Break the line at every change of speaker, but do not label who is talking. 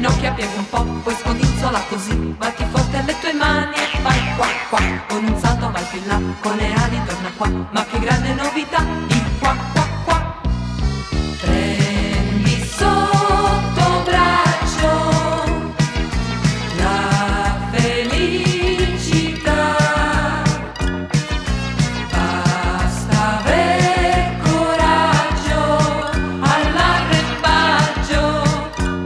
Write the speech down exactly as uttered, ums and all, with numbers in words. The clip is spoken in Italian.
ginocchia piega un po', poi scodinzola così, batti forte alle tue mani e fai qua qua, con un salto vai più in là, con le ali torna qua, ma che grande novità, di qua